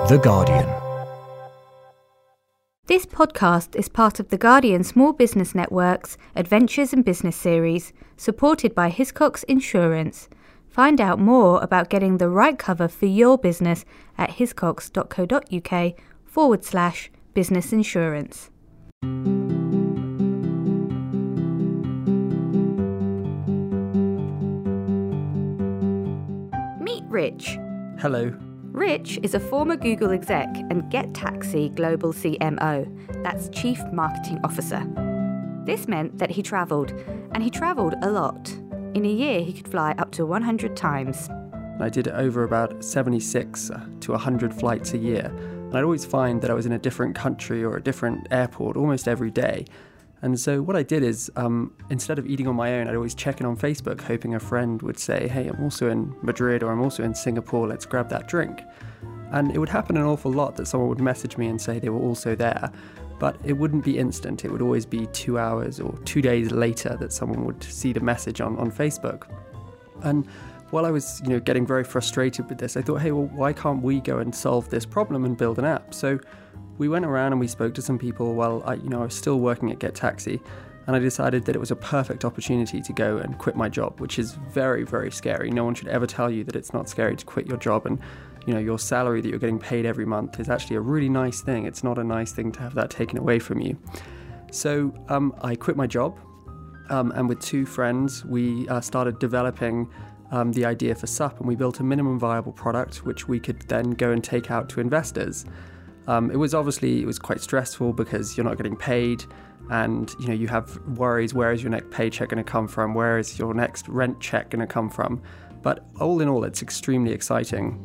The Guardian. This podcast is part of The Guardian Small Business Network's Adventures in Business series, supported by Hiscox Insurance. Find out more about getting the right cover for your business at hiscox.co.uk/business insurance. Meet Rich. Hello. Rich is a former Google exec and GetTaxi Global CMO, that's Chief Marketing Officer. This meant that he travelled, and he travelled a lot. In a year, he could fly up to 100 times. I did over about 76 to 100 flights a year. And I'd always find that I was in a different country or a different airport almost every day. And so what I did is, instead of eating on my own, I'd always check in on Facebook, hoping a friend would say, hey, I'm also in Madrid or I'm also in Singapore, let's grab that drink. And it would happen an awful lot that someone would message me and say they were also there. But it wouldn't be instant. It would always be 2 hours or 2 days later that someone would see the message on Facebook. And while I was, getting very frustrated with this, I thought, hey, well, why can't we go and solve this problem and build an app? So we went around and we spoke to some people while I was still working at GetTaxi, and I decided that it was a perfect opportunity to go and quit my job, which is very, very scary. No one should ever tell you that it's not scary to quit your job, and your salary that you're getting paid every month is actually a really nice thing. It's not a nice thing to have that taken away from you. So I quit my job, and with two friends, we started developing the idea for SUP, and we built a minimum viable product which we could then go and take out to investors. It was quite stressful because you're not getting paid, and you have worries. Where is your next paycheck going to come from? Where is your next rent check going to come from? But all in all, it's extremely exciting.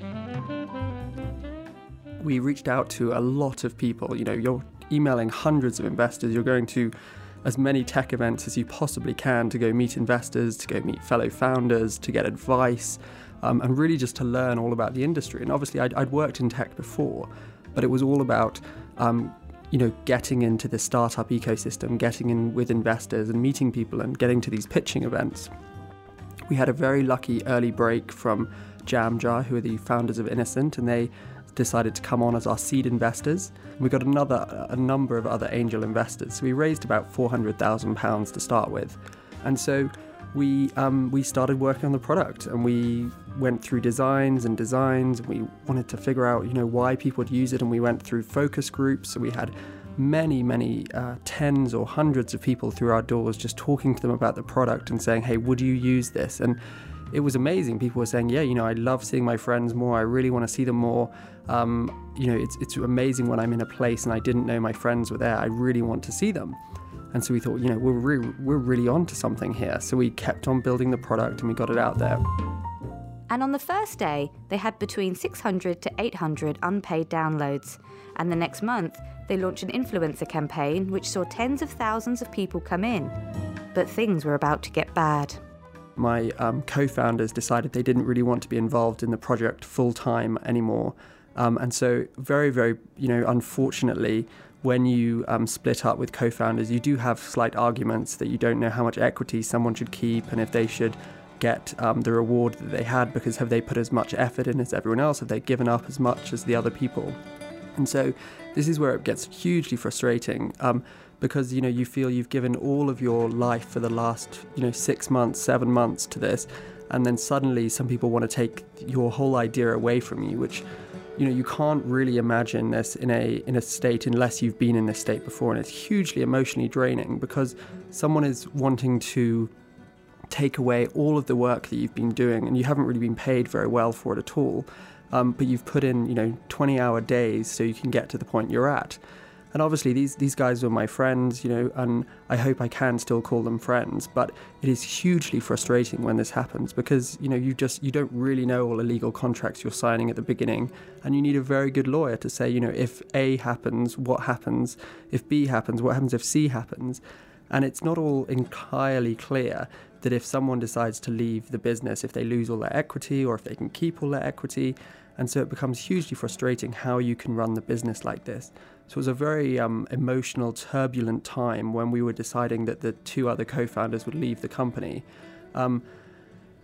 We reached out to a lot of people. You're emailing hundreds of investors. You're going to as many tech events as you possibly can to go meet investors, to go meet fellow founders, to get advice, and really just to learn all about the industry. And obviously, I'd worked in tech before, but it was all about, getting into the startup ecosystem, getting in with investors and meeting people and getting to these pitching events. We had a very lucky early break from Jamjar, who are the founders of Innocent, and they decided to come on as our seed investors. We got a number of other angel investors. So we raised about £400,000 to start with. And so we started working on the product, and we went through designs, and we wanted to figure out why people would use it, and we went through focus groups. So we had many tens or hundreds of people through our doors just talking to them about the product and saying, hey, would you use this? And it was amazing. People were saying, yeah, I love seeing my friends more. I really want to see them more. It's amazing when I'm in a place and I didn't know my friends were there. I really want to see them. And so we thought, we're really on to something here. So we kept on building the product and we got it out there. And on the first day, they had between 600 to 800 unpaid downloads. And the next month, they launched an influencer campaign which saw tens of thousands of people come in. But things were about to get bad. My co-founders decided they didn't really want to be involved in the project full-time anymore. And so very, very, unfortunately, when you split up with co-founders, you do have slight arguments that you don't know how much equity someone should keep and if they should get the reward that they had, because have they put as much effort in as everyone else? Have they given up as much as the other people? And so this is where it gets hugely frustrating. Because you feel you've given all of your life for the last 6 months, 7 months to this, and then suddenly some people want to take your whole idea away from you, which you can't really imagine this in a state unless you've been in this state before, and it's hugely emotionally draining because someone is wanting to take away all of the work that you've been doing, and you haven't really been paid very well for it at all, but you've put in 20-hour days so you can get to the point you're at. And obviously these guys were my friends, and I hope I can still call them friends, but it is hugely frustrating when this happens because, you don't really know all the legal contracts you're signing at the beginning, and you need a very good lawyer to say, if A happens, what happens? If B happens, what happens if C happens? And it's not all entirely clear that if someone decides to leave the business, if they lose all their equity or if they can keep all their equity. And so it becomes hugely frustrating how you can run the business like this. So it was a very emotional, turbulent time when we were deciding that the two other co-founders would leave the company.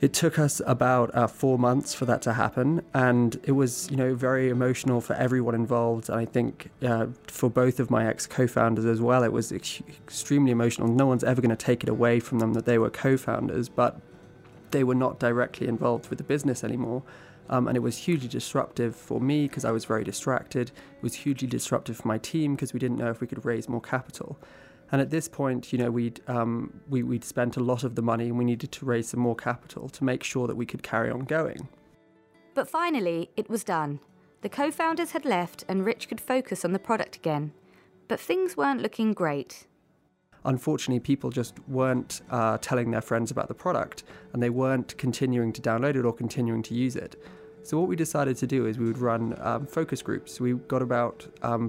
It took us about 4 months for that to happen, and it was, very emotional for everyone involved. And I think for both of my ex-co-founders as well, it was extremely emotional. No one's ever going to take it away from them that they were co-founders, but they were not directly involved with the business anymore. And it was hugely disruptive for me because I was very distracted. It was hugely disruptive for my team because we didn't know if we could raise more capital. And at this point, we'd spent a lot of the money and we needed to raise some more capital to make sure that we could carry on going. But finally, it was done. The co-founders had left and Rich could focus on the product again. But things weren't looking great. Unfortunately, people just weren't telling their friends about the product, and they weren't continuing to download it or continuing to use it. So what we decided to do is we would run focus groups. We got about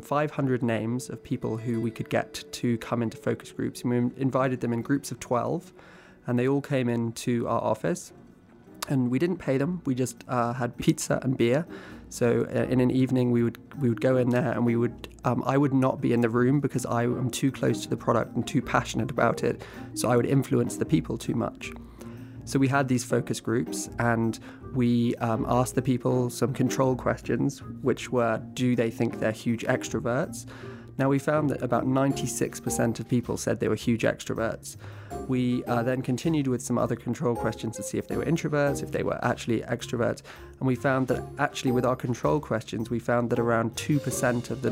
500 names of people who we could get to come into focus groups, and we invited them in groups of 12, and they all came into our office. And we didn't pay them. We just had pizza and beer. So in an evening, we would go in there, and I would not be in the room because I am too close to the product and too passionate about it. So I would influence the people too much. So we had these focus groups, and we asked the people some control questions, which were, do they think they're huge extroverts? Now, we found that about 96% of people said they were huge extroverts. We then continued with some other control questions to see if they were introverts, if they were actually extroverts. And we found that actually with our control questions, we found that around 2% of the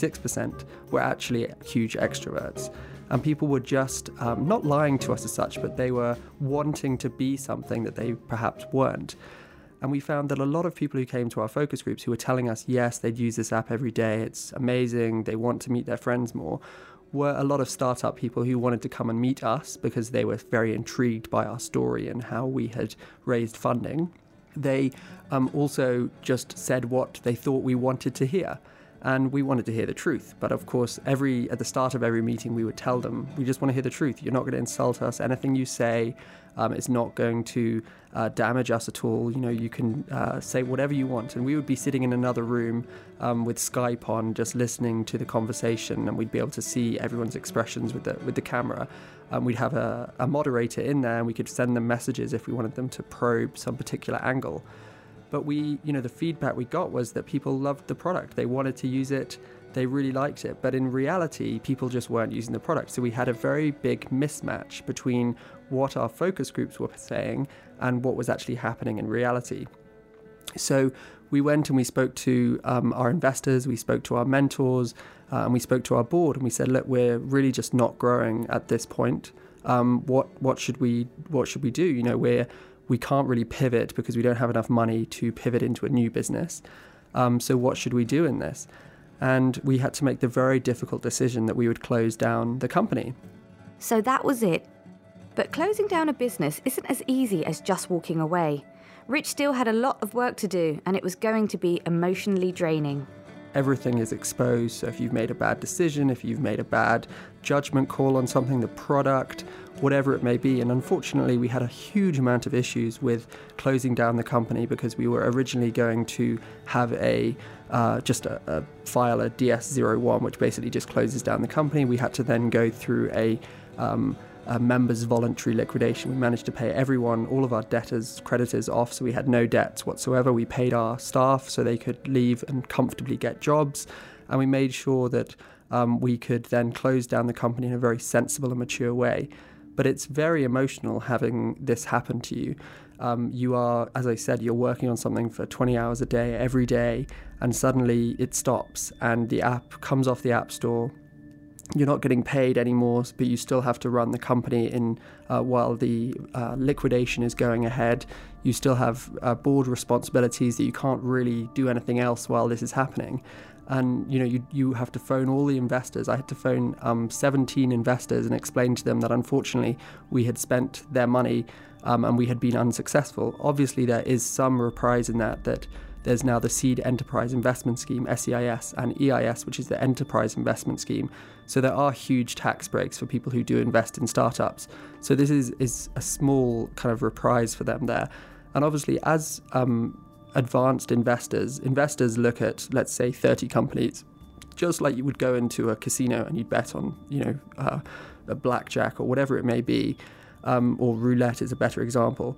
96% were actually huge extroverts. And people were just not lying to us as such, but they were wanting to be something that they perhaps weren't. And we found that a lot of people who came to our focus groups who were telling us, yes, they'd use this app every day, it's amazing, they want to meet their friends more, were a lot of startup people who wanted to come and meet us because they were very intrigued by our story and how we had raised funding. They also just said what they thought we wanted to hear. And we wanted to hear the truth. But of course, at the start of every meeting, we would tell them, we just want to hear the truth. You're not going to insult us. Anything you say is not going to damage us at all. You can say whatever you want. And we would be sitting in another room with Skype on, just listening to the conversation. And we'd be able to see everyone's expressions with the camera. We'd have a moderator in there, and we could send them messages if we wanted them to probe some particular angle. But the feedback we got was that people loved the product. They wanted to use it. They really liked it. But in reality, people just weren't using the product. So we had a very big mismatch between what our focus groups were saying and what was actually happening in reality. So we went and we spoke to our investors, we spoke to our mentors, and we spoke to our board. And we said, look, we're really just not growing at this point. What should we do? We can't really pivot because we don't have enough money to pivot into a new business. So what should we do in this? And we had to make the very difficult decision that we would close down the company. So that was it. But closing down a business isn't as easy as just walking away. Rich still had a lot of work to do, and it was going to be emotionally draining. Everything is exposed. So if you've made a bad decision, if you've made a bad judgment call on something, the product, whatever it may be. And unfortunately, we had a huge amount of issues with closing down the company because we were originally going to have file a DS-01, which basically just closes down the company. We had to then go through a members' voluntary liquidation. We managed to pay everyone, all of our creditors off, so we had no debts whatsoever. We paid our staff so they could leave and comfortably get jobs, and we made sure that we could then close down the company in a very sensible and mature way. But it's very emotional having this happen to you. You are, as I said, you're working on something for 20 hours a day, every day, and suddenly it stops and the app comes off the App Store. You're not getting paid anymore, but you still have to run the company while the liquidation is going ahead. You still have board responsibilities that you can't really do anything else while this is happening. And you have to phone all the investors. I had to phone 17 investors and explain to them that unfortunately we had spent their money and we had been unsuccessful. Obviously there is some reprise in that there's now the Seed Enterprise Investment Scheme, SEIS, and EIS, which is the Enterprise Investment Scheme. So there are huge tax breaks for people who do invest in startups. So this is a small kind of reprise for them there. And obviously as advanced investors look at, let's say, 30 companies, just like you would go into a casino and you'd bet on, a blackjack or whatever it may be, or roulette is a better example.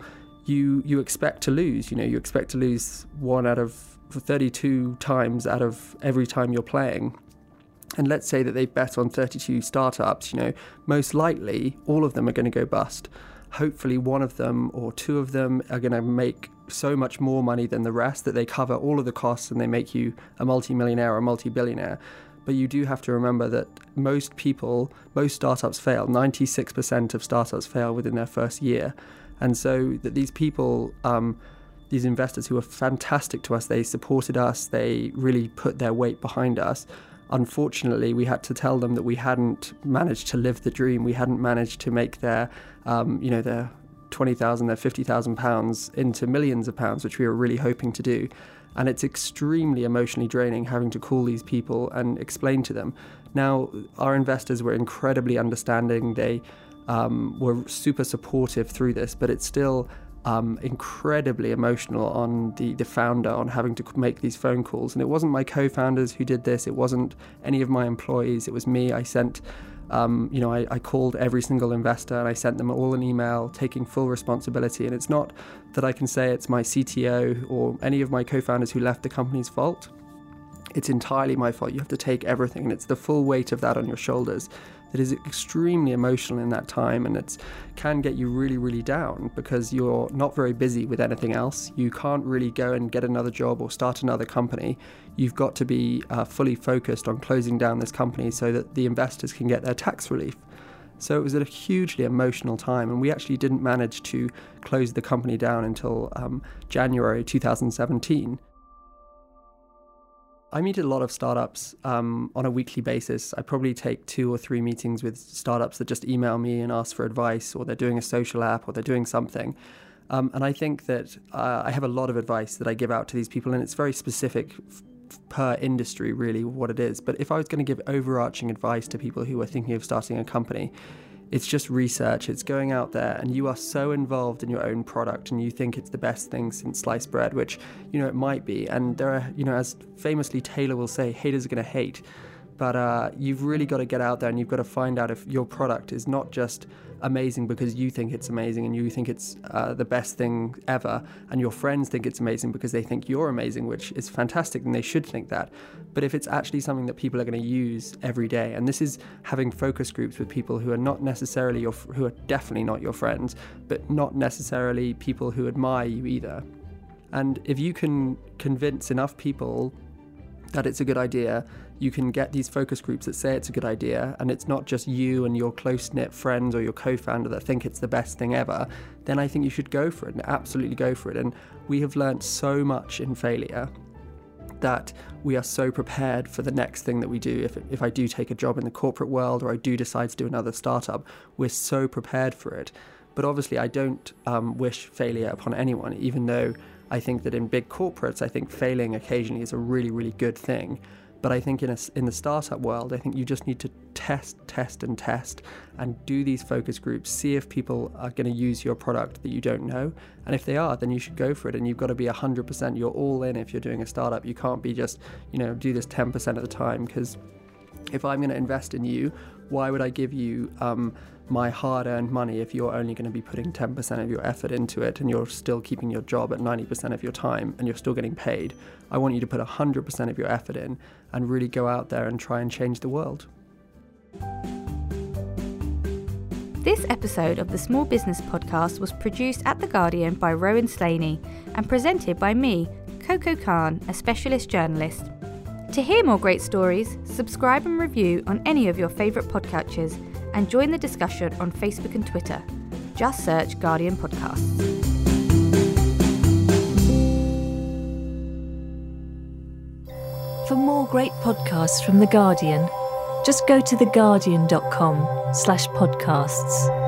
you expect to lose. You expect to lose 1 out of 32 times out of every time you're playing. And let's say that they bet on 32 startups, most likely all of them are going to go bust. Hopefully one of them or 2 of them are going to make so much more money than the rest that they cover all of the costs and they make you a multi-millionaire or a multi-billionaire. But you do have to remember that most startups fail. 96% of startups fail within their first year. And so that these people, these investors who are fantastic to us, they supported us, they really put their weight behind us. Unfortunately, we had to tell them that we hadn't managed to live the dream. We hadn't managed to make their, their 20,000, their 50,000 pounds into millions of pounds, which we were really hoping to do. And it's extremely emotionally draining having to call these people and explain to them. Now, our investors were incredibly understanding. They were super supportive through this, but it's still incredibly emotional on the founder, on having to make these phone calls. And it wasn't my co-founders who did this. It wasn't any of my employees. It was me. I sent, I called every single investor and I sent them all an email taking full responsibility. And it's not that I can say it's my CTO or any of my co-founders who left the company's fault. It's entirely my fault. You have to take everything, and it's the full weight of that on your shoulders that is extremely emotional in that time, and it can get you really, really down because you're not very busy with anything else. You can't really go and get another job or start another company. You've got to be fully focused on closing down this company so that the investors can get their tax relief. So it was a hugely emotional time, and we actually didn't manage to close the company down until January 2017. I meet a lot of startups on a weekly basis. I probably take 2 or 3 meetings with startups that just email me and ask for advice, or they're doing a social app, or they're doing something. And I think that I have a lot of advice that I give out to these people, and it's very specific per industry, really, what it is. But if I was going to give overarching advice to people who are thinking of starting a company, it's just research. It's going out there, and you are so involved in your own product and you think it's the best thing since sliced bread, which, it might be. And there are, as famously Taylor will say, haters are going to hate. But you've really got to get out there and you've got to find out if your product is not just amazing because you think it's amazing and you think it's the best thing ever, and your friends think it's amazing because they think you're amazing, which is fantastic, and they should think that. But if it's actually something that people are going to use every day, and this is having focus groups with people who are not necessarily who are definitely not your friends, but not necessarily people who admire you either. And if you can convince enough people that it's a good idea, you can get these focus groups that say it's a good idea, and it's not just you and your close-knit friends or your co-founder that think it's the best thing ever, then I think you should go for it, and absolutely go for it. And we have learned so much in failure that we are so prepared for the next thing that we do. If I do take a job in the corporate world, or I do decide to do another startup, we're so prepared for it. But obviously I don't wish failure upon anyone, even though I think that in big corporates, I think failing occasionally is a really, really good thing. But I think in the startup world, I think you just need to test, and do these focus groups, see if people are going to use your product that you don't know. And if they are, then you should go for it. And you've got to be 100%, you're all in if you're doing a startup. You can't be just, do this 10% of the time, because if I'm going to invest in you, why would I give you my hard-earned money if you're only going to be putting 10% of your effort into it, and you're still keeping your job at 90% of your time and you're still getting paid? I want you to put 100% of your effort in and really go out there and try and change the world. This episode of the Small Business Podcast was produced at The Guardian by Rowan Slaney and presented by me, Coco Khan, a specialist journalist. To hear more great stories, subscribe and review on any of your favourite podcatchers, and join the discussion on Facebook and Twitter. Just search Guardian Podcasts. For more great podcasts from The Guardian, just go to theguardian.com/podcasts.